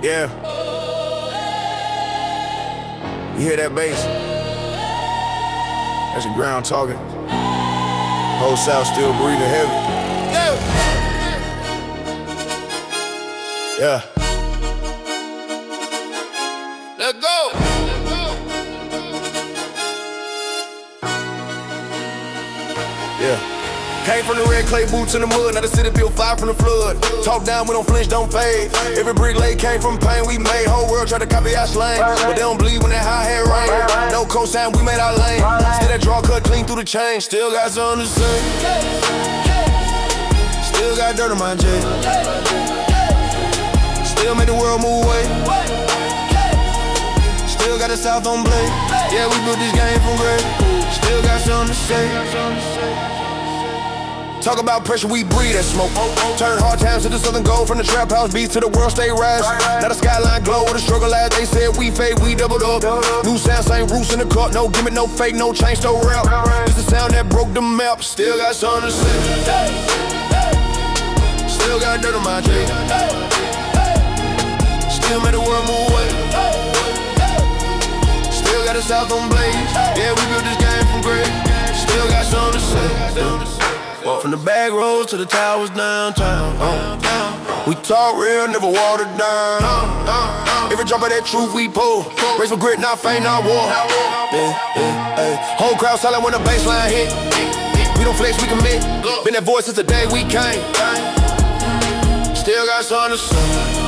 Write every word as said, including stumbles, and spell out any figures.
Yeah. You hear that bass? That's the ground talking. Whole South still breathing heavy. Yeah. Yeah. Let's go. Yeah. Came from the red clay boots in the mud, now the city built fire from the flood. Talk down, we don't flinch, don't fade. Every brick laid came from pain we made. Whole world tried to copy our slang, but they don't believe when that high hat rain. No cosign, we made our lane. Still that draw cut clean through the chain. Still got something to say. Still got dirt on my J. Still made the world move away. Still got the South on blade. Yeah, we built this game from grade. Still got something to say. Talk about pressure, we breathe that smoke. Turn hard times to the southern gold. From the trap house beats to the world stay rise. Now the skyline glow with the struggle as they said we fade, we doubled up. New sound, same roots in the cut. No gimmick, no fake, no change, no rap. It's the sound that broke the map. Still got something to say. Still got dirt on my J. Still made the world move away. Still got the South on blaze. Yeah, we built this game from grade. Still got something to say. From the back roads to the towers downtown. uh, We talk real, never watered down. uh, Every drop of that truth we pull. Race for grit, not faint, not war. Yeah, yeah, hey. Whole crowd silent when the baseline hit. We don't flex, we commit. Been that voice since the day we came. Still got something to say.